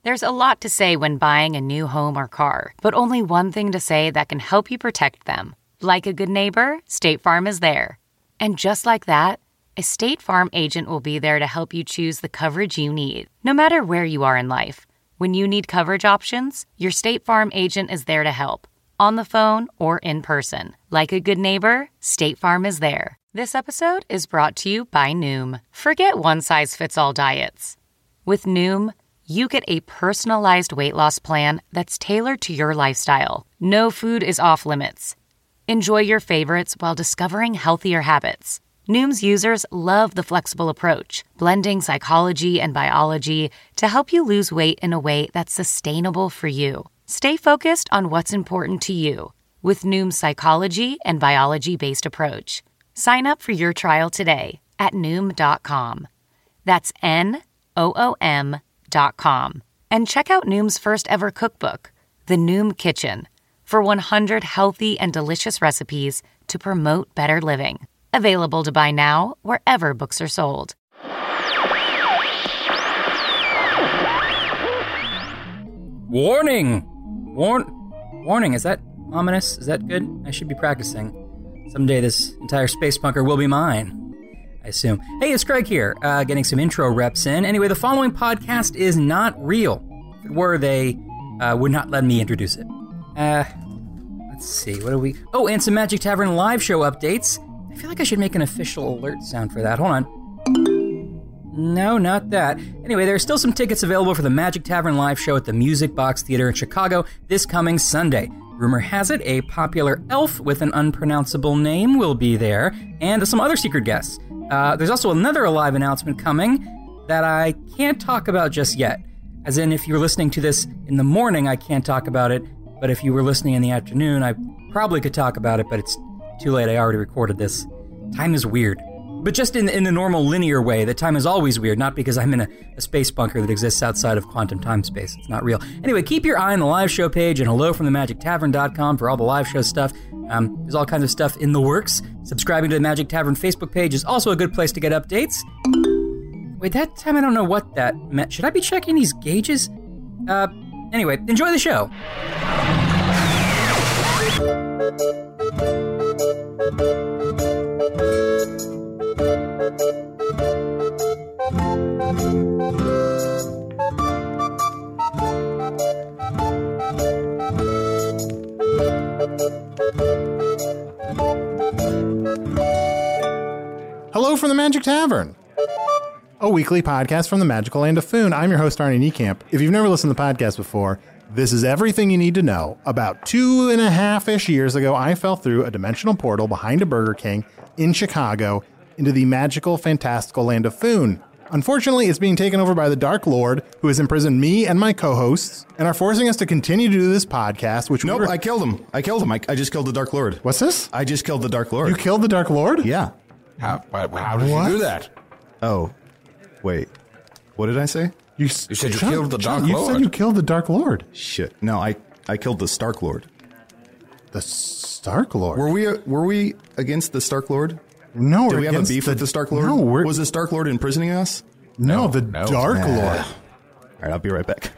There's a lot to say when buying a new home or car, but only one thing to say that can help you protect them. Like a good neighbor, State Farm is there. And just like that, a State Farm agent will be there to help you choose the coverage you need, no matter where you are in life. When you need coverage options, your State Farm agent is there to help, on the phone or in person. Like a good neighbor, State Farm is there. This episode is brought to you by Noom. Forget one-size-fits-all diets. With Noom, you get a personalized weight loss plan that's tailored to your lifestyle. No food is off limits. Enjoy your favorites while discovering healthier habits. Noom's users love the flexible approach, blending psychology and biology to help you lose weight in a way that's sustainable for you. Stay focused on what's important to you with Noom's psychology and biology-based approach. Sign up for your trial today at Noom.com. That's Noom.com. And check out Noom's first ever cookbook, The Noom Kitchen, for 100 healthy and delicious recipes to promote better living. Available to buy now wherever books are sold. Warning! Warning, is that ominous? Is that good? I should be practicing. Someday this entire space bunker will be mine, I assume. Hey, it's Craig here, getting some intro reps in. Anyway, the following podcast is not real. If it were, they would not let me introduce it. Let's see, what do we... Oh, and some Magic Tavern live show updates. I feel like I should make an official alert sound for that. Hold on. No, not that. Anyway, there are still some tickets available for the Magic Tavern live show at the Music Box Theater in Chicago this coming Sunday. Rumor has it a popular elf with an unpronounceable name will be there, and some other secret guests. There's also another live announcement coming that I can't talk about just yet. As in, if you're listening to this in the morning, I can't talk about it, but if you were listening in the afternoon, I probably could talk about it, but it's too late, I already recorded this. Time is weird. But just in the normal linear way, that time is always weird, not because I'm in a space bunker that exists outside of quantum time space. It's not real. Anyway, keep your eye on the live show page and hellofromthemagictavern.com for all the live show stuff. There's all kinds of stuff in the works. Subscribing to the Magic Tavern Facebook page is also a good place to get updates. Wait, that time I don't know what that meant. Should I be checking these gauges? Anyway, enjoy the show. Hello from the Magic Tavern, a weekly podcast from the magical land of Foon. I'm your host, Arnie Niekamp. If you've never listened to the podcast before, this is everything you need to know. About 2.5-ish years ago, I fell through a dimensional portal behind a Burger King in Chicago into the magical, fantastical land of Foon. Unfortunately, it's being taken over by the Dark Lord, who has imprisoned me and my co-hosts, and are forcing us to continue to do this podcast, which... Nope, I killed him. I just killed the Dark Lord. What's this? I just killed the Dark Lord. You killed the Dark Lord? Yeah. How did you do that? Oh, wait. What did I say? You said you killed the Dark Lord. You said you killed the Dark Lord. Shit. No, I killed the Stark Lord. The Stark Lord? Were we against the Stark Lord? No, Did we have a beef with the Stark Lord? No, was the Stark Lord imprisoning us? No, the Dark Lord. All right, I'll be right back.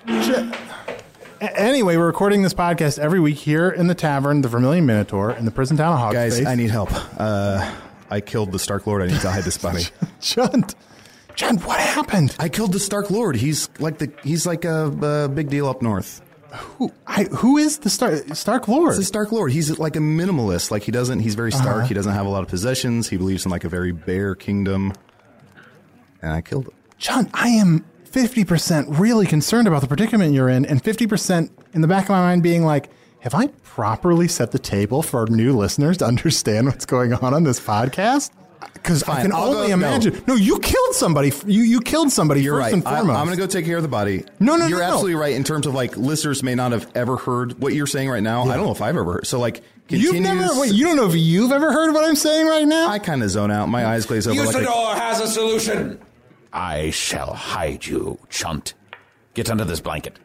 Anyway, we're recording this podcast every week here in the tavern, the Vermilion Minotaur, in the prison town of Hogsface. Guys, I need help. I killed the Stark Lord. I need to hide this body. John, what happened? I killed the Stark Lord. He's like a big deal up north. Who is the Stark Lord? It's the Stark Lord. He's like a minimalist. Like he's very stark. He doesn't have a lot of possessions. He believes in like a very bare kingdom. And I killed him. John, I am 50% really concerned about the predicament you're in, and 50% in the back of my mind being like, have I properly set the table for our new listeners to understand what's going on this podcast? Because I can only imagine. No, you killed somebody. You killed somebody. You're first right. and foremost. I'm going to go take care of the body. No. You're absolutely right in terms of like listeners may not have ever heard what you're saying right now. Yeah. I don't know if I've ever heard. So like, you don't know if you've ever heard what I'm saying right now? I kind of zone out. My eyes glaze over. Usador has a solution. I shall hide you, chunt. Get under this blanket.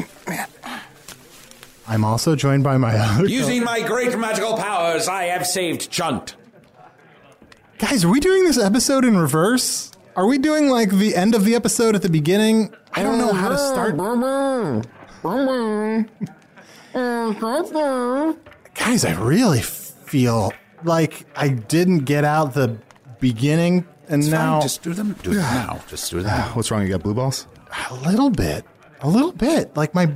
I'm also joined by my other... Using my great magical powers, I have saved Chunt. Guys, are we doing this episode in reverse? Are we doing like the end of the episode at the beginning? I don't know how to start. Guys, I really feel like I didn't get out the beginning, and It's now fine. Just do them. Do them now. Just do them. What's wrong? You got blue balls? a little bit, like my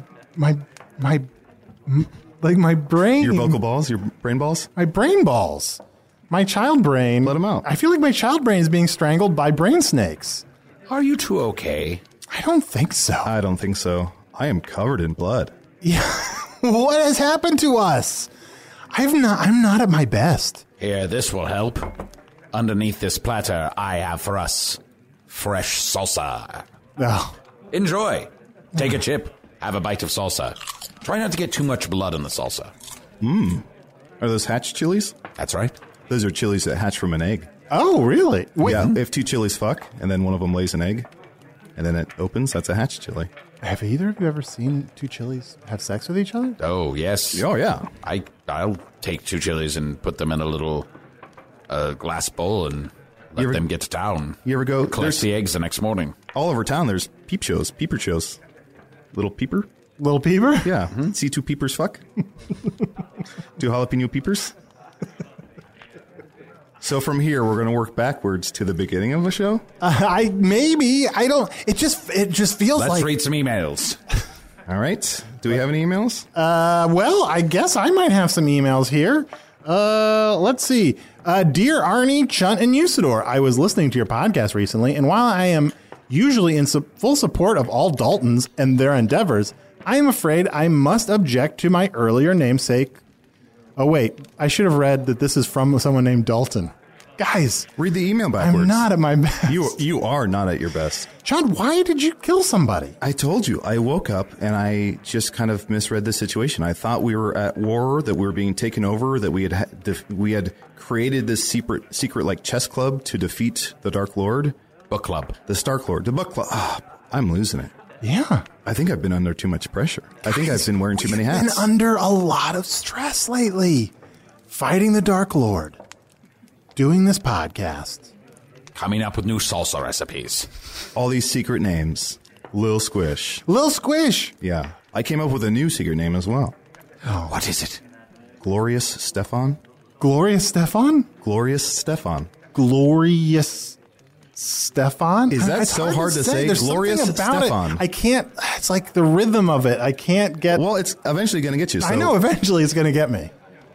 brain, Your vocal balls? Your brain balls? my brain balls, my child brain. Let 'em out. I feel like my child brain is being strangled by brain snakes. Are you two okay? I don't think so. I don't think so. I am covered in blood. Yeah, what has happened to us? I'm not at my best. Here, this will help. Underneath this platter, I have for us fresh salsa. Oh, Enjoy. Take a chip. Have a bite of salsa. Try not to get too much blood on the salsa. Are those hatch chilies? That's right. Those are chilies that hatch from an egg. oh, really? Wait, Yeah, if two chilies fuck, and then one of them lays an egg, and then it opens, that's a hatch chili. have either of you ever seen two chilies have sex with each other? Oh, yes. Oh, yeah. I'll take 2 chilies and put them in a little glass bowl and let them get to town. You ever go... Collect There's, the eggs the next morning. all over town, there's peeper shows. Little peeper? Little Peeper? Yeah. See two peepers fuck? Two jalapeno peepers? So from here, we're going to work backwards to the beginning of the show? I don't. It just feels Let's like. read some emails. All right. Do we have any emails? Well, I guess I might have some emails here. Let's see. Dear Arnie, Chunt, and Usador, I was listening to your podcast recently, and while I am usually in full support of all Daltons and their endeavors, I am afraid I must object to my earlier namesake. Oh, wait. I should have read that this is from someone named Dalton. Guys, Read the email backwards. I'm not at my best. You are not at your best. Chunt, why did you kill somebody? I told you. I woke up and I just kind of misread the situation. I thought we were at war, that we were being taken over, that we had created this secret like chess club to defeat the Dark Lord, Book club. the Stark Lord, the Book Club. I'm losing it. Yeah. I think I've been under too much pressure. I think I've been wearing too many hats. Been under a lot of stress lately. Fighting the Dark Lord. Doing this podcast. Coming up with new salsa recipes. All these secret names. Lil Squish. Lil Squish. Yeah. I came up with a new secret name as well. What is it? Glorious Stefan. Glorious Stefan? Glorious Stefan. Glorious Stefan? Is that It's so hard to say? There's Glorious something about Stefan. it. I can't. It's like the rhythm of it. I can't get. Well, it's eventually going to get you. So I know eventually it's going to get me.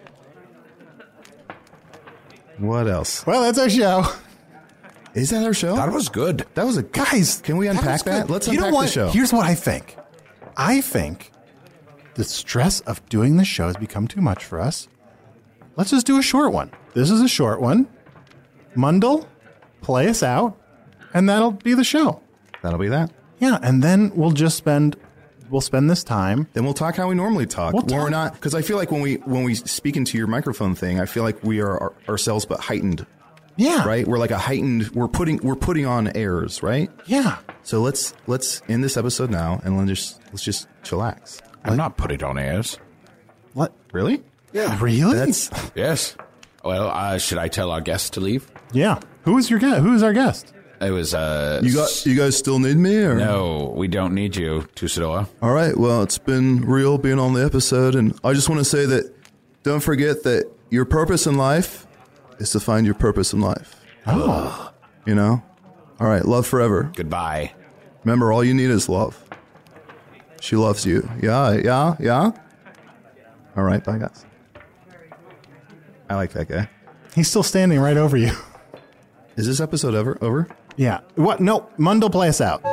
What else? Well, that's our show. Is that our show? That was good. That was a Guys, Can we unpack was that? good. Let's You know unpack what? the show. Here's what I think. I think the stress of doing the show has become too much for us. Let's just do a short one. This is a short one. Mundell, play us out, and that'll be the show. That'll be that. Yeah, and then we'll spend this time. Then we'll talk how we normally talk. We'll We're talk- not, because I feel like when we speak into your microphone thing, I feel like we are ourselves but heightened. Yeah. Right? We're like a heightened. We're putting on airs, right? Yeah. So let's end this episode now and let's just chillax. I'm not putting on airs. What? Really? Yeah. Really? That's Yes. Well, should I tell our guest to leave? Yeah. Who is your guest? Who is our guest? It was, you guys still need me or No, we don't need you, Tusador. All right. Well, it's been real being on the episode, and I just want to say that don't forget that your purpose in life is to find your purpose in life. Oh. You know? All right. Love forever. Goodbye. Remember, all you need is love. She loves you. Yeah. All right. Bye, guys. I like that guy. He's still standing right over you. Is this episode over? Yeah. What? No. Mundell, play us out.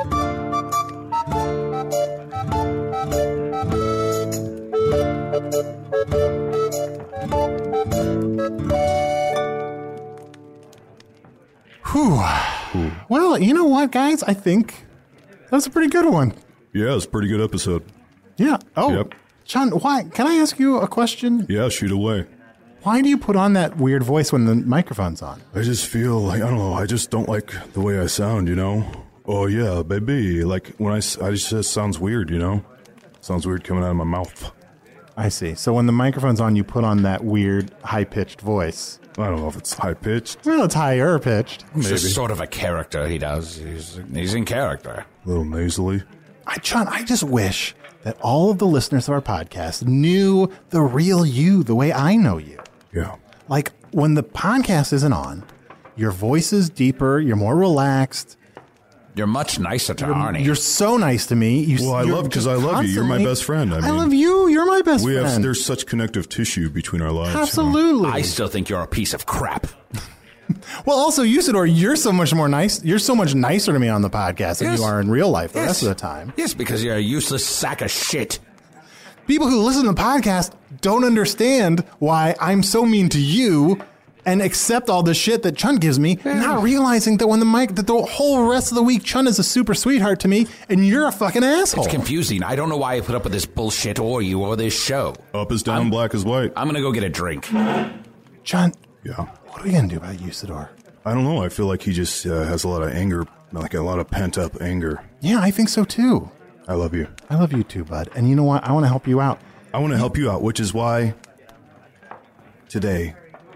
Whew. Well, you know what, guys? I think that's a pretty good one. Yeah, it's a pretty good episode. Yeah. Oh, Yep. John, why? Can I ask you a question? Yeah, shoot away. Why do you put on that weird voice when the microphone's on? I just feel like, I don't know, I just don't like the way I sound, you know? Oh, yeah, baby. Like, when I just, it sounds weird, you know? Sounds weird coming out of my mouth. I see. So when the microphone's on, you put on that weird, high-pitched voice. I don't know if it's high-pitched, Well, it's higher-pitched. It's maybe. just sort of a character he does. He's in character. A little nasally. John, I just wish that all of the listeners of our podcast knew the real you the way I know you. Yeah. Like, when the podcast isn't on, your voice is deeper, you're more relaxed. You're much nicer to Arnie. You're so nice to me. Well, I love you. You're my best friend. I love you. You're my best friend. There's such connective tissue between our lives. Absolutely. I still think you're a piece of crap. Well, also, Usador, you're so much more nice. You're so much nicer to me on the podcast than you are in real life the rest of the time. Yes, because you're a useless sack of shit. People who listen to the podcast don't understand why I'm so mean to you and accept all the shit that Chun gives me, not realizing that that the whole rest of the week Chun is a super sweetheart to me and you're a fucking asshole. It's confusing. I don't know why I put up with this bullshit or you or this show. Up is down, black is white. I'm going to go get a drink. Chun. Yeah. What are we going to do about Usador? I don't know. I feel like he just has a lot of anger, like a lot of pent-up anger. Yeah, I think so too. I love you. I love you too, bud. And you know what? I want to help you out. I want to help you out, which is why today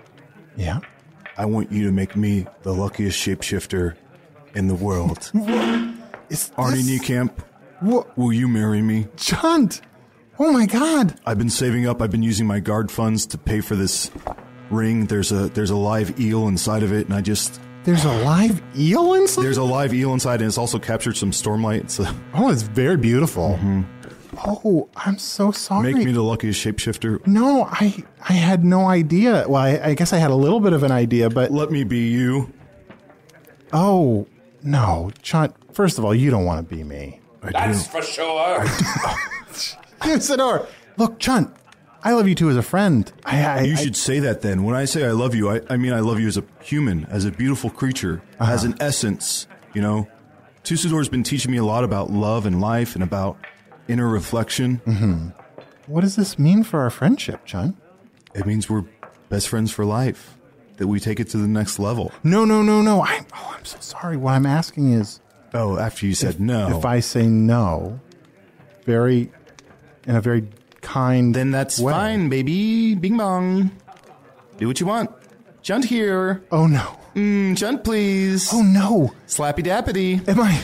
I want you to make me the luckiest shapeshifter in the world. Arnie Niekamp, will you marry me? Chunt! Oh my God! I've been saving up. I've been using my guard funds to pay for this ring. There's a live eel inside of it, and There's a live eel inside? There's a live eel inside, and it's also captured some stormlight. Oh, it's very beautiful. Mm-hmm. Oh, I'm so sorry. Make me the luckiest shapeshifter. No, I had no idea. Well, I guess I had a little bit of an idea, but... Let me be you. Oh, no. Chunt, first of all, you don't want to be me. That's for sure. Usador, look, Chunt, I love you too as a friend. You should say that then. When I say I love you, I mean I love you as a human, as a beautiful creature, as an essence, you know? Usador's been teaching me a lot about love and life and about inner reflection. Mm-hmm. What does this mean for our friendship, Chun? It means we're best friends for life, that we take it to the next level. No. I'm so sorry. What I'm asking is... Oh, after you said no. If I say no, in a very kind then that's way. Fine, baby. Bing bong. Do what you want. Chunt here. Oh, no. Chunt, please. Oh, no. Slappy dappity. Am I...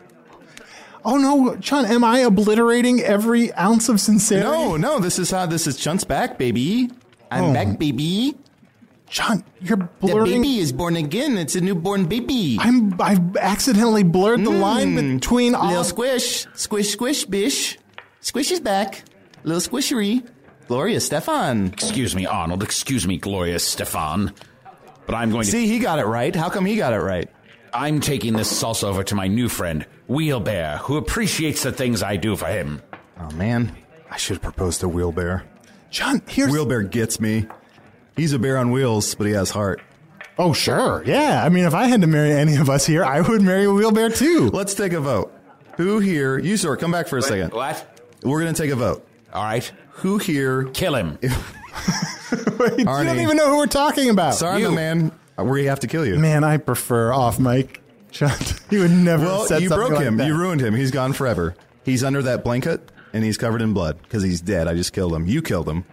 Oh, no, Chun, am I obliterating every ounce of sincerity? No, this is Chunt's back, baby. I'm back, baby. Chun, you're blurring... The baby is born again. It's a newborn baby. I've accidentally blurred the line between all... Little squish. Squish, squish, bish. Squish is back. Little squishery. Gloria Stefan. Excuse me, Arnold. Excuse me, Gloria Stefan. But I'm going to... See, he got it right. How come he got it right? I'm taking this salsa over to my new friend, Wheelbear, who appreciates the things I do for him. Oh, man. I should have proposed to Wheelbear. John, Wheelbear gets me. He's a bear on wheels, but he has heart. Oh, sure. Yeah. I mean, if I had to marry any of us here, I would marry Wheelbear, too. Let's take a vote. Who here... You, sir, come back for a second. What? We're going to take a vote. All right. Who here... Kill him. Wait, you don't even know who we're talking about. Sorry, man. We have to kill you. Man, I prefer off mic. He would never have said you something broke like him. that. You ruined him. He's gone forever. He's under that blanket, and he's covered in blood because he's dead. I just killed him. You killed him.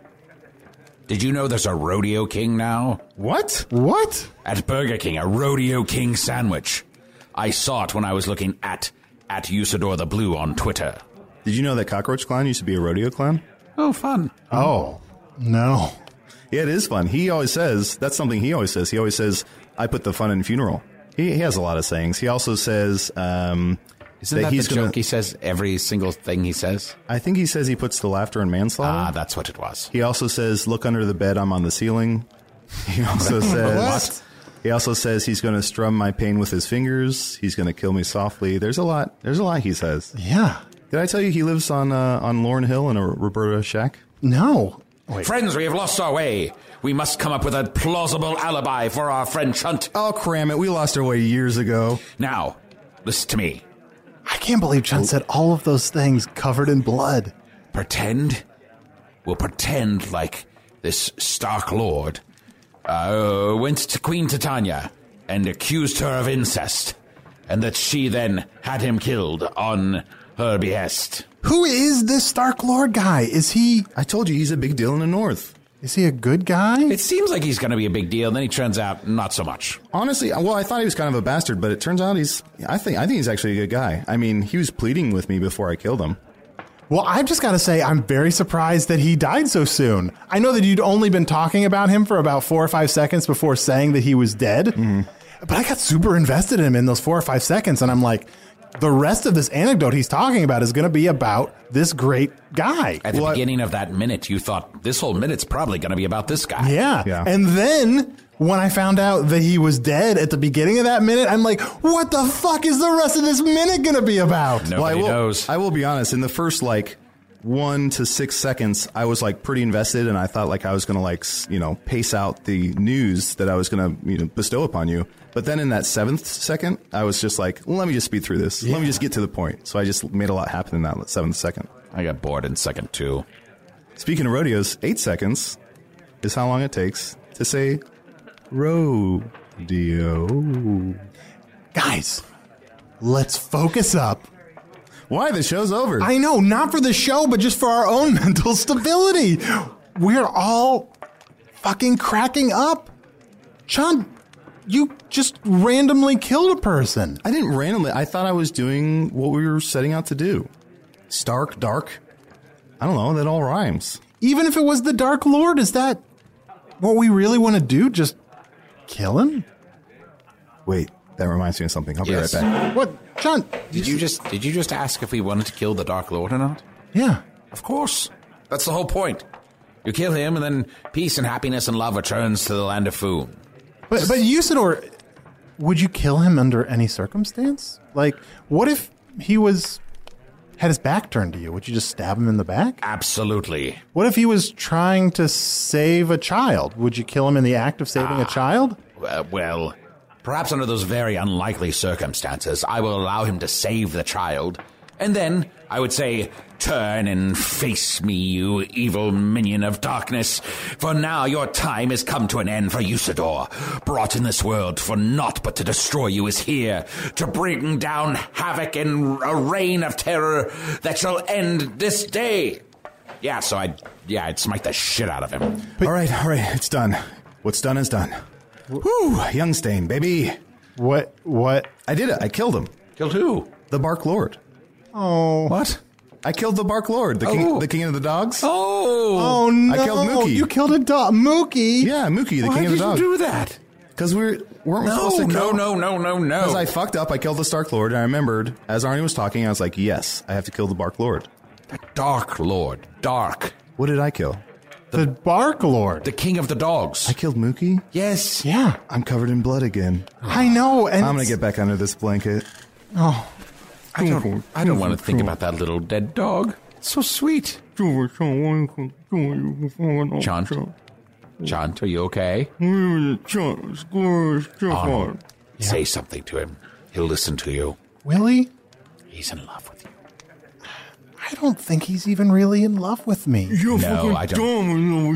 Did you know there's a Rodeo King now? What? At Burger King, a Rodeo King sandwich. I saw it when I was looking at Usador the Blue on Twitter. Did you know that Cockroach Clown used to be a rodeo clown? Oh, fun. Oh, no. Yeah, it is fun. He always says, that's something he always says. He always says, I put the fun in funeral. He has a lot of sayings. He also says, Isn't that the joke he says every single thing he says? I think he says he puts the laughter in manslaughter. Ah, that's what it was. He also says, look under the bed, I'm on the ceiling. He also says, He also says he's going to strum my pain with his fingers. He's going to kill me softly. There's a lot he says. Yeah. Did I tell you he lives on Lauren Hill in a Roberta shack? No. Wait. Friends, we have lost our way. We must come up with a plausible alibi for our friend Chunt. Oh, cram it. We lost our way years ago. Now, listen to me. I can't believe Chunt said all of those things covered in blood. Pretend? We'll pretend like this Stark Lord went to Queen Titania and accused her of incest, and that she then had him killed on her behest. Who is this Stark Lord guy? Is he... I told you he's a big deal in the North. Is he a good guy? It seems like he's going to be a big deal, then he turns out not so much. Honestly, well, I thought he was kind of a bastard, but it turns out I think he's actually a good guy. I mean, he was pleading with me before I killed him. Well, I've just got to say, I'm very surprised that he died so soon. I know that you'd only been talking about him for about 4 or 5 seconds before saying that he was dead. Mm-hmm. But I got super invested in him in those 4 or 5 seconds. And I'm like, the rest of this anecdote he's talking about is going to be about this great guy. At the beginning of that minute, you thought, this whole minute's probably going to be about this guy. Yeah. And then when I found out that he was dead at the beginning of that minute, I'm like, what the fuck is the rest of this minute going to be about? Nobody knows. I will be honest. In the first, 1 to 6 seconds, I was pretty invested, and I thought I was going to pace out the news that I was going to bestow upon you. But then in that 7th second, I was just let me just speed through this. Yeah. Let me just get to the point. So I just made a lot happen in that 7th second. I got bored in second 2. Speaking of rodeos, 8 seconds is how long it takes to say rodeo. Guys, let's focus up. Why? The show's over. I know, not for the show, but just for our own mental stability. We're all fucking cracking up. John, you just randomly killed a person. I didn't randomly. I thought I was doing what we were setting out to do. Stark, dark. I don't know. That all rhymes. Even if it was the Dark Lord, is that what we really want to do? Just kill him? Wait, that reminds me of something. I'll be right back. What? John, did you just ask if we wanted to kill the Dark Lord or not? Yeah. Of course. That's the whole point. You kill him, and then peace and happiness and love returns to the land of Foon. But Usador, would you kill him under any circumstance? What if he had his back turned to you? Would you just stab him in the back? Absolutely. What if he was trying to save a child? Would you kill him in the act of saving a child? Well, perhaps under those very unlikely circumstances, I will allow him to save the child, and then I would say, turn and face me, you evil minion of darkness, for now your time has come to an end for Usador. Brought in this world for naught but to destroy you is here, to bring down havoc and a reign of terror that shall end this day. Yeah, so I'd smite the shit out of him. All right, it's done. What's done is done. Woo, Youngstain, baby. What? I did it. I killed him. Killed who? The Bark Lord. Oh. What? I killed the Bark Lord, the king of the dogs. Oh no! I killed Mookie. You killed a dog, Mookie. Yeah, Mookie, the king of the dogs. Why did you do that? Because weren't we supposed to kill? No. Because I fucked up. I killed the Stark Lord, and I remembered as Arnie was talking, I was like, yes, I have to kill the Bark Lord. The Dark Lord. Dark. What did I kill? The Bark Lord. The king of the dogs. I killed Mookie? Yes. Yeah. I'm covered in blood again. I know. And I'm going to get back under this blanket. Oh. I don't want to think about that little dead dog. It's so sweet. John, are you okay? Arnold, say something to him. He'll listen to you. Will he? He's in love with you. I don't think he's even really in love with me. No, I don't.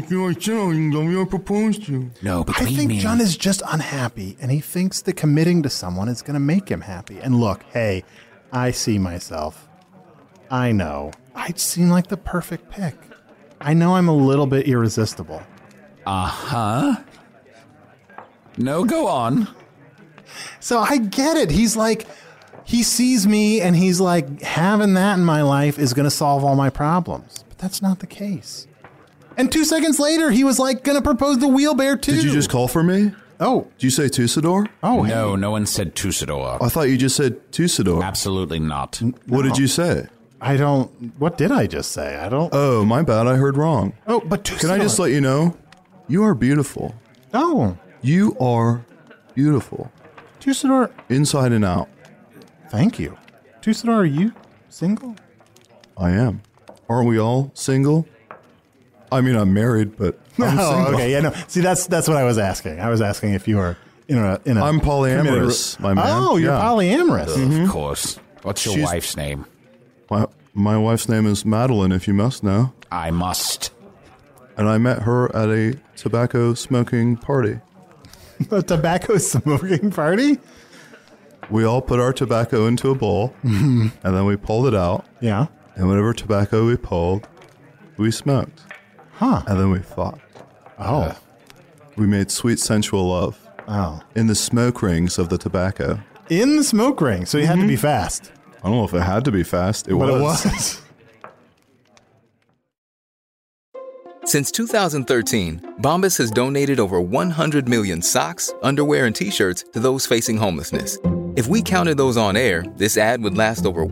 No, but I think John is just unhappy, and he thinks that committing to someone is going to make him happy. And look, hey, I see myself. I know. I'd seem like the perfect pick. I know I'm a little bit irresistible. Uh-huh. No, go on. So I get it. He's like, he sees me and he's like, having that in my life is going to solve all my problems. But that's not the case. And 2 seconds later, he was like going to propose the wheelbear too. Did you just call for me? Oh. Did you say Tusador? Oh, no, hey. no one said Tusador. I thought you just said Tusador. Absolutely not. What did you say? I don't, what did I just say? I don't. Oh, my bad. I heard wrong. Oh, but Tusador. Can I just let you know? You are beautiful. Oh. You are beautiful. Tusador. Inside and out. Thank you. Tusador, are you single? I am. Aren't we all single? I mean, I'm married, but I'm single. Okay, yeah, no. See, that's what I was asking. I was asking if you were in a I'm polyamorous, my man. Oh, you're polyamorous. Of course. What's your wife's name? My wife's name is Madeline, if you must know. I must. And I met her at a tobacco smoking party. A tobacco smoking party? We all put our tobacco into a bowl, and then we pulled it out. Yeah. And whatever tobacco we pulled, we smoked. Huh. And then we fought. Oh. We made sweet sensual love. Oh. In the smoke rings of the tobacco. In the smoke ring, so you had to be fast. I don't know if it had to be fast. But it was. Since 2013, Bombas has donated over 100 million socks, underwear, and T-shirts to those facing homelessness. If we counted those on air, this ad would last over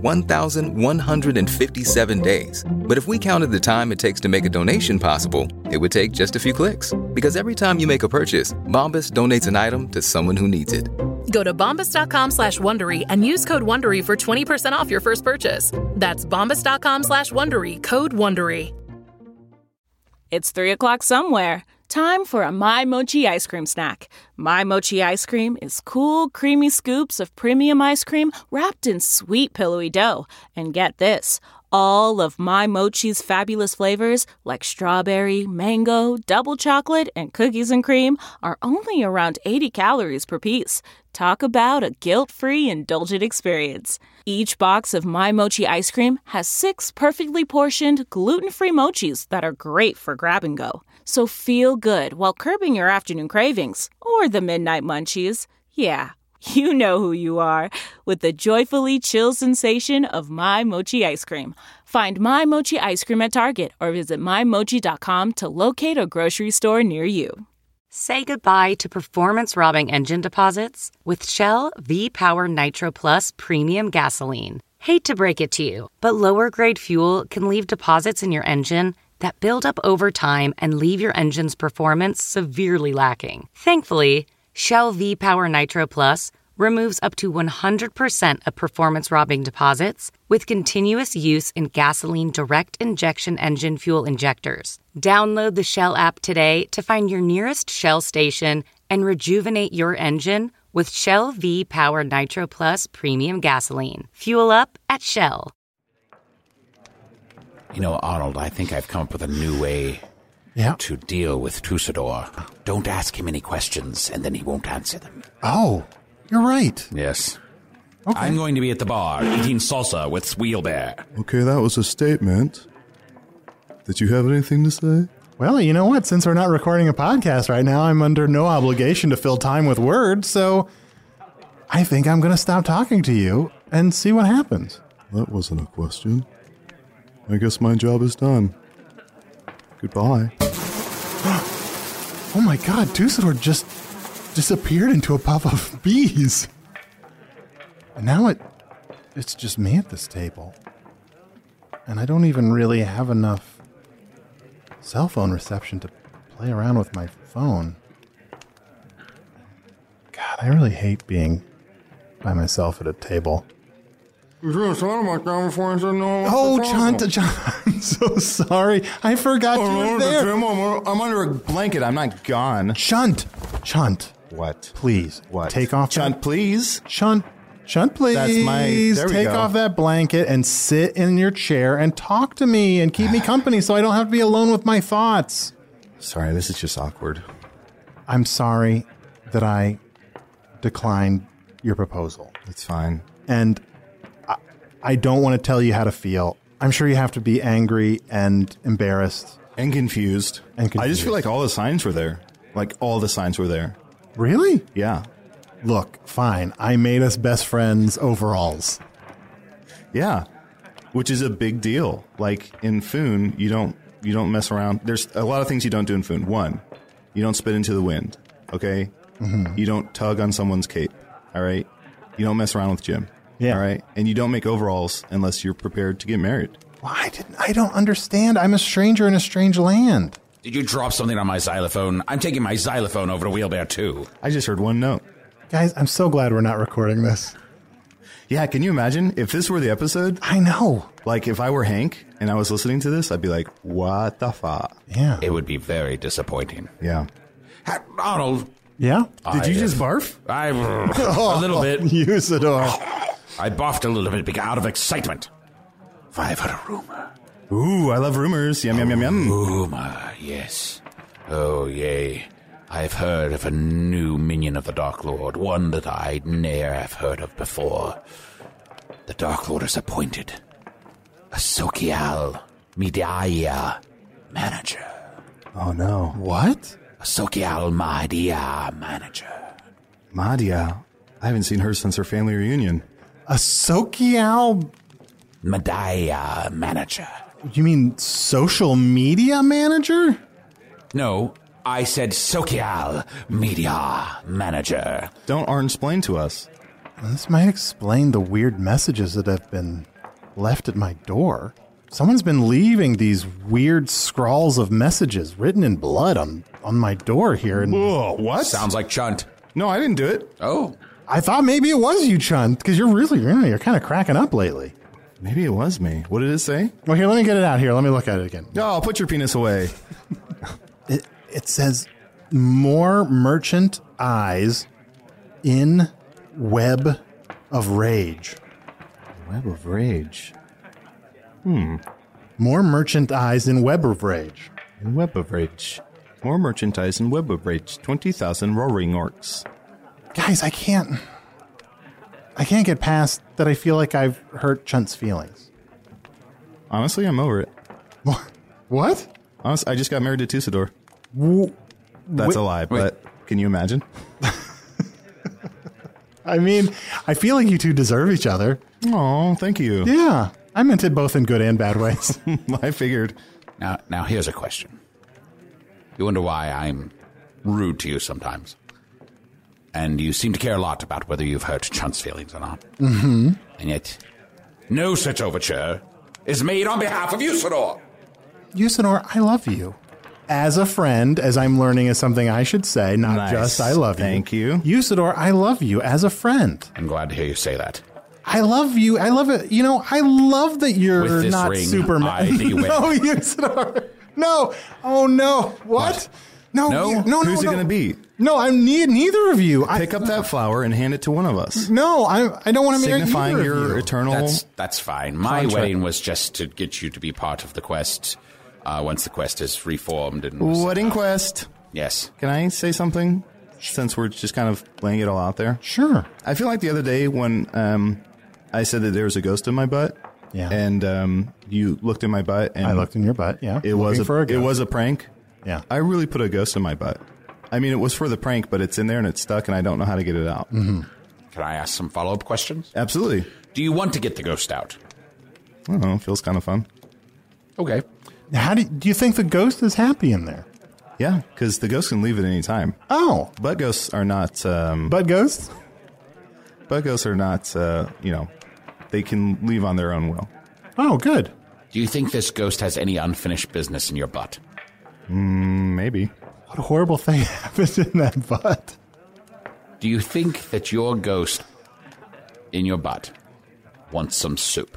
1,157 days. But if we counted the time it takes to make a donation possible, it would take just a few clicks. Because every time you make a purchase, Bombas donates an item to someone who needs it. Go to bombas.com/Wondery and use code WONDERY for 20% off your first purchase. That's bombas.com/Wondery, code WONDERY. It's 3 o'clock somewhere. Time for a My Mochi ice cream snack. My Mochi ice cream is cool, creamy scoops of premium ice cream wrapped in sweet, pillowy dough. And get this, all of My Mochi's fabulous flavors like strawberry, mango, double chocolate, and cookies and cream are only around 80 calories per piece. Talk about a guilt-free, indulgent experience. Each box of My Mochi ice cream has 6 perfectly portioned, gluten-free mochis that are great for grab and go. So feel good while curbing your afternoon cravings or the midnight munchies. Yeah, you know who you are with the joyfully chill sensation of My Mochi ice cream. Find My Mochi ice cream at Target or visit MyMochi.com to locate a grocery store near you. Say goodbye to performance-robbing engine deposits with Shell V-Power Nitro Plus Premium Gasoline. Hate to break it to you, but lower-grade fuel can leave deposits in your engine that build up over time and leave your engine's performance severely lacking. Thankfully, Shell V-Power Nitro Plus removes up to 100% of performance-robbing deposits with continuous use in gasoline direct injection engine fuel injectors. Download the Shell app today to find your nearest Shell station and rejuvenate your engine with Shell V-Power Nitro Plus Premium Gasoline. Fuel up at Shell. You know, Arnold, I think I've come up with a new way to deal with Tussador. Don't ask him any questions, and then he won't answer them. Oh, you're right. Yes. Okay. I'm going to be at the bar eating salsa with Wheelbear. Okay, that was a statement. Did you have anything to say? Well, you know what? Since we're not recording a podcast right now, I'm under no obligation to fill time with words, so I think I'm going to stop talking to you and see what happens. That wasn't a question. I guess my job is done. Goodbye. Oh my god, Tussador just disappeared into a puff of bees. And now it's just me at this table. And I don't even really have enough cell phone reception to play around with my phone. God, I really hate being by myself at a table. You should have thought about that before I said no. Oh, John, I'm so sorry. I forgot you were there. I'm under a blanket. I'm not gone. Chunt. What? Please. What? Take off Chunt, please. Chunt, please. That's there we Take go. off that blanket and sit in your chair and talk to me and keep me company so I don't have to be alone with my thoughts. Sorry, this is just awkward. I'm sorry that I declined your proposal. It's fine. And I don't want to tell you how to feel. I'm sure you have to be angry and embarrassed. And confused. I just feel like all the signs were there. Like, all the signs were there. Really? Yeah. Look, fine. I made us best friends overalls. Yeah. Which is a big deal. Like, in Foon, you don't mess around. There's a lot of things you don't do in Foon. 1, you don't spit into the wind. Okay? Mm-hmm. You don't tug on someone's cape. All right? You don't mess around with Jim. Yeah. All right? And you don't make overalls unless you're prepared to get married. Well, I don't understand. I'm a stranger in a strange land. Did you drop something on my xylophone? I'm taking my xylophone over to Wheelbear, too. I just heard one note. Guys, I'm so glad we're not recording this. Yeah, can you imagine if this were the episode? I know. Like, if I were Hank and I was listening to this, I'd be like, what the fuck? Yeah. It would be very disappointing. Yeah. Arnold. Yeah? Did you just barf? A little bit. Usador. I buffed a little bit out of excitement. I've heard a rumor. Ooh, I love rumors. Yum, yum, yum, yum. Rumor, yes. Oh, yay. I've heard of a new minion of the Dark Lord, one that I'd ne'er have heard of before. The Dark Lord has appointed a Sokial Midiaya manager. Oh, no. What? Sokial Madia manager. Madia. I haven't seen her since her family reunion. A Sokial... Madaya manager. You mean social media manager? No, I said Sokial Media Manager. Don't explain to us. This might explain the weird messages that have been left at my door. Someone's been leaving these weird scrawls of messages written in blood on my door here. And Whoa, what? Sounds like Chunt. No, I didn't do it. Oh. I thought maybe it was you, Chunt, because you're kind of cracking up lately. Maybe it was me. What did it say? Well, here, let me get it out here. Let me look at it again. Oh, put your penis away. It says, more merchant eyes in web of rage. Web of Rage. More merchant eyes in web of rage. In Web of Rage. More merchandise in Web of Rage. 20,000 roaring orcs. Guys, I can't get past that. I feel like I've hurt Chunt's feelings. Honestly, I'm over it. What? Honestly, I just got married to Tusador. That's a lie, but can you imagine? I mean, I feel like you two deserve each other. Oh, thank you. Yeah, I meant it both in good and bad ways. I figured. Now here's a question. You wonder why I'm rude to you sometimes. And you seem to care a lot about whether you've hurt Chunt's feelings or not. Mm-hmm. And yet, no such overture is made on behalf of Usador. Usador, I love you. As a friend, as I'm learning is something I should say, not Nice. just I love you. Thank you. Usador, I love you as a friend. I'm glad to hear you say that. I love you. I love it. You know, I love that you're With this not ring, Superman. I thee wed. No, Usador. No. Oh, no. What? No. No? Who's it going to be? No, I'm neither of you. Pick up that flower and hand it to one of us. No, I don't want to marry Signifying either of your you. eternal... That's fine. My contract. wedding was just to get you to be part of the quest once the quest is reformed. And Wedding quest. Yes. Can I say something? Since we're just kind of laying it all out there. Sure. I feel like the other day when I said that there was a ghost in my butt. Yeah. And you looked in my butt. And I looked in your butt, yeah. It was Looking it was a prank. Yeah. I really put a ghost in my butt. I mean, it was for the prank, but it's in there and it's stuck and I don't know how to get it out. Mm-hmm. Can I ask some follow-up questions? Absolutely. Do you want to get the ghost out? I don't know. Feels kind of fun. Okay. How do you think the ghost is happy in there? Yeah, because the ghost can leave at any time. Oh. Butt ghosts are not... Butt ghosts? Butt ghosts are not, they can leave on their own will. Oh, good. Do you think this ghost has any unfinished business in your butt? Maybe. What a horrible thing happened in that butt. Do you think that your ghost in your butt wants some soup?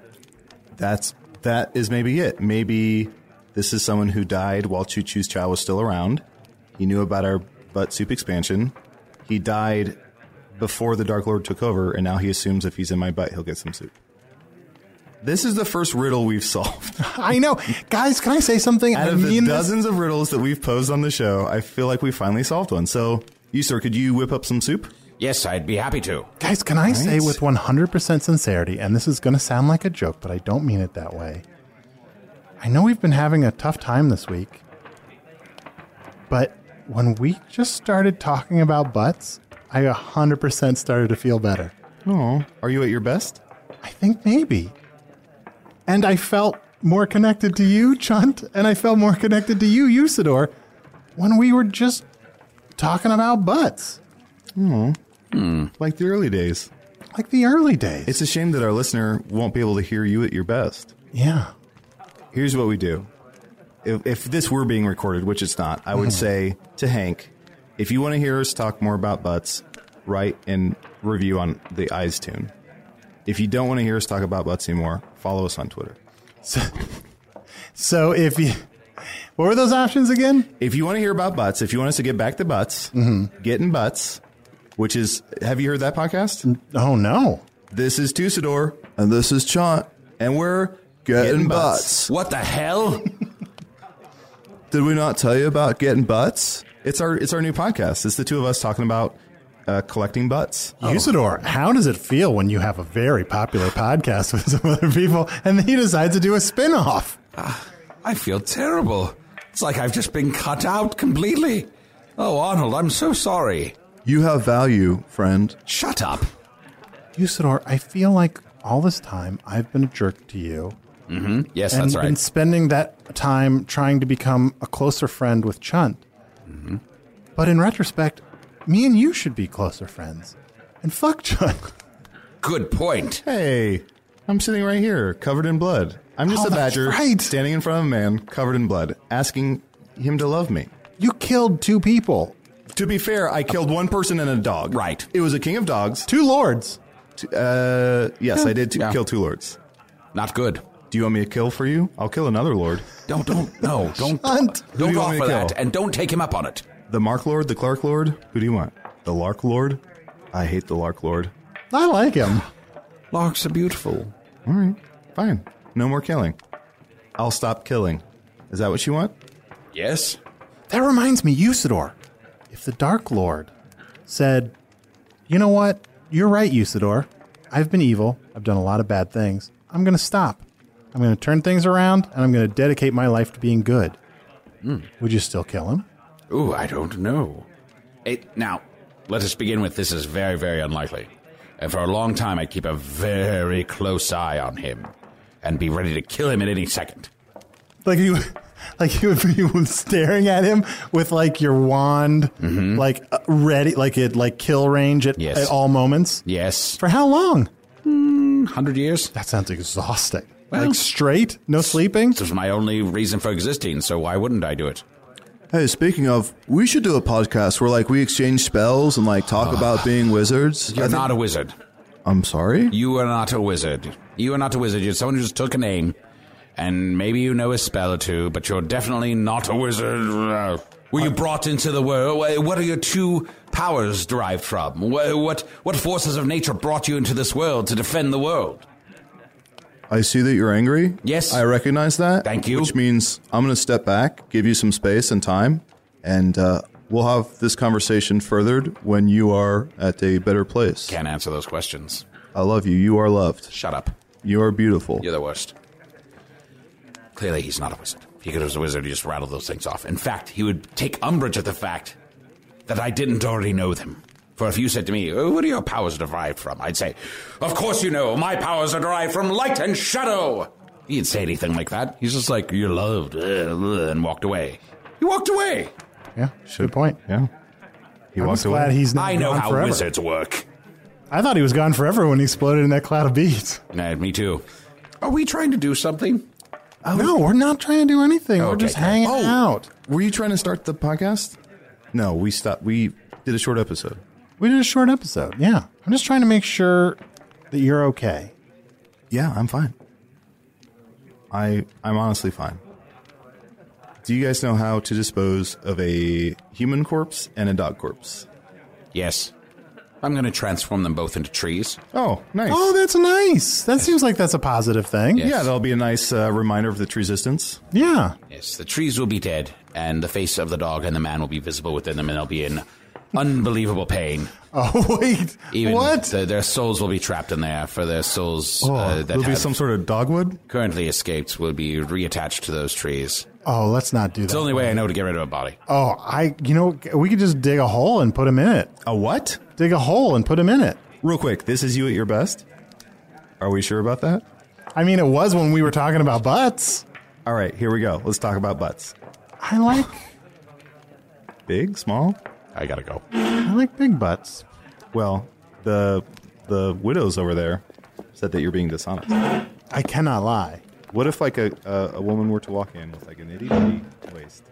That is maybe it. Maybe this is someone who died while Choo Choo's Chow was still around. He knew about our butt soup expansion. He died before the Dark Lord took over, and now he assumes if he's in my butt, he'll get some soup. This is the first riddle we've solved. I know. Guys, can I say something? Out of the dozens of riddles that we've posed on the show, I feel like we finally solved one. So, you, sir, could you whip up some soup? Yes, I'd be happy to. Guys, can I say with 100% sincerity, and this is going to sound like a joke, but I don't mean it that way. I know we've been having a tough time this week, but when we just started talking about butts, I 100% started to feel better. Oh, are you at your best? I think maybe. And I felt more connected to you, Chunt, and I felt more connected to you, Usador, when we were just talking about butts. Like the early days. Like the early days. It's a shame that our listener won't be able to hear you at your best. Yeah. Here's what we do. If this were being recorded, which it's not, I would say to Hank, if you want to hear us talk more about butts, write and review on the Eyes Tune. If you don't want to hear us talk about butts anymore, follow us on Twitter. So if you... What were those options again? If you want to hear about butts, if you want us to get back to butts, Getting Butts, which is... Have you heard that podcast? Oh, no. This is Tusador. And this is Chant. And we're Getting Butts. What the hell? Did we not tell you about Getting Butts? It's our new podcast. It's the two of us talking about collecting butts. Usador, how does it feel when you have a very popular podcast with some other people and then you decide to do a spin-off? I feel terrible. It's like I've just been cut out completely. Oh, Arnold, I'm so sorry. You have value, friend. Shut up. Usador, I feel like all this time I've been a jerk to you. Mm-hmm. Yes, and that's right. been spending that time trying to become a closer friend with Chunt. Mm-hmm. But in retrospect, me and you should be closer friends. And fuck Chunt. Good point. Hey, I'm sitting right here, covered in blood. I'm just a badger standing in front of a man covered in blood, asking him to love me. You killed 2 people. To be fair, I killed 1 person and a dog. Right. It was a king of dogs. 2 lords. Yes, I did kill 2 lords. Not good. Do you want me to kill for you? I'll kill another lord. Don't Chunt. Don't offer that, and don't take him up on it. The Mark Lord, the Clark Lord? Who do you want? The Lark Lord? I hate the Lark Lord. I like him. Larks are beautiful. All right, fine. No more killing. I'll stop killing. Is that what you want? Yes. That reminds me, Usador. If the Dark Lord said, you know what? You're right, Usador. I've been evil. I've done a lot of bad things. I'm going to stop. I'm going to turn things around, and I'm going to dedicate my life to being good. Would you still kill him? Ooh, I don't know. Now, let us begin with this is very, very unlikely. And for a long time, I'd keep a very close eye on him and be ready to kill him at any second. Like you would be staring at him with like your wand, ready, like kill range at all moments. Yes. For how long? 100 years. That sounds exhausting. Well, like straight, no sleeping. This was my only reason for existing, so why wouldn't I do it? Hey, speaking of, we should do a podcast where, we exchange spells and, talk about being wizards. You're not a wizard. I'm sorry? You are not a wizard. You are not a wizard. You're someone who just took a name, and maybe you know a spell or two, but you're definitely not a wizard. Were you brought into the world? What are your 2 powers derived from? What forces of nature brought you into this world to defend the world? I see that you're angry. Yes. I recognize that. Thank you. Which means I'm going to step back, give you some space and time, and we'll have this conversation furthered when you are at a better place. Can't answer those questions. I love you. You are loved. Shut up. You are beautiful. You're the worst. Clearly, he's not a wizard. If he could have a wizard, he'd just rattle those things off. In fact, he would take umbrage at the fact that I didn't already know them. For if you said to me, what are your powers derived from? I'd say, of course you know, my powers are derived from light and shadow. He didn't say anything like that. He's just like, you're loved, and walked away. He walked away. Yeah, good point. Yeah. I'm just glad he's not I know gone how forever. wizards work. I thought he was gone forever when he exploded in that cloud of beads. Me too. Are we trying to do something? No, we're not trying to do anything. We're just hanging out. Were you trying to start the podcast? No, we stopped. We did a short episode. We did a short episode, yeah. I'm just trying to make sure that you're okay. Yeah, I'm fine. I'm honestly fine. Do you guys know how to dispose of a human corpse and a dog corpse? Yes. I'm going to transform them both into trees. Oh, nice. Oh, that's nice. That seems like that's a positive thing. Yes. Yeah, that'll be a nice reminder of the tree resistance. Yeah. Yes, the trees will be dead, and the face of the dog and the man will be visible within them, and they'll be in unbelievable pain. Oh, wait. Even what? Their souls will be trapped in there, for their souls that There'll be have some sort of dogwood? currently escaped will be reattached to those trees. Oh, let's not do that. It's the only way I know to get rid of a body. Oh, we could just dig a hole and put him in it. A what? Dig a hole and put him in it. Real quick, this is you at your best? Are we sure about that? I mean, it was when we were talking about butts. All right, here we go. Let's talk about butts. I like Big? Small? I gotta go. big butts. Well, the widows over there said that you're being dishonest. I cannot lie. What if like a woman were to walk in with like an itty bitty waist?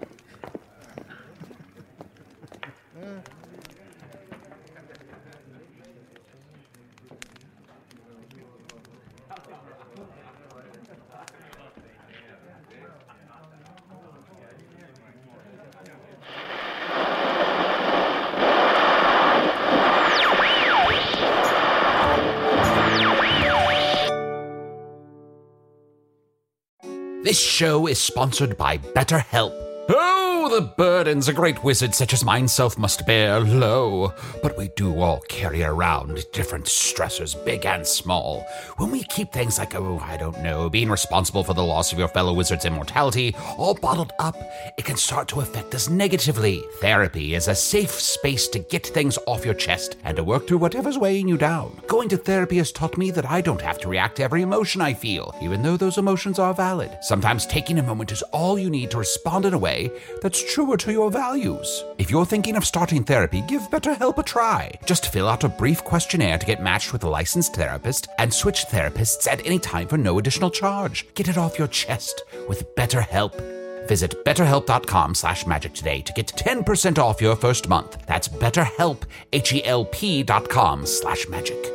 This show is sponsored by BetterHelp. Oh, Oh, the burdens a great wizard such as myself must bear, lo. But we do all carry around different stressors, big and small. When we keep things like, being responsible for the loss of your fellow wizard's immortality, all bottled up, it can start to affect us negatively. Therapy is a safe space to get things off your chest and to work through whatever's weighing you down. Going to therapy has taught me that I don't have to react to every emotion I feel, even though those emotions are valid. Sometimes taking a moment is all you need to respond in a way that's truer to your values. If you're thinking of starting therapy, give BetterHelp a try. Just fill out a brief questionnaire to get matched with a licensed therapist and switch therapists at any time for no additional charge. Get it off your chest with BetterHelp. Visit betterhelp.com/magic today to get 10% off your first month. That's BetterHelp, HELP.com/magic.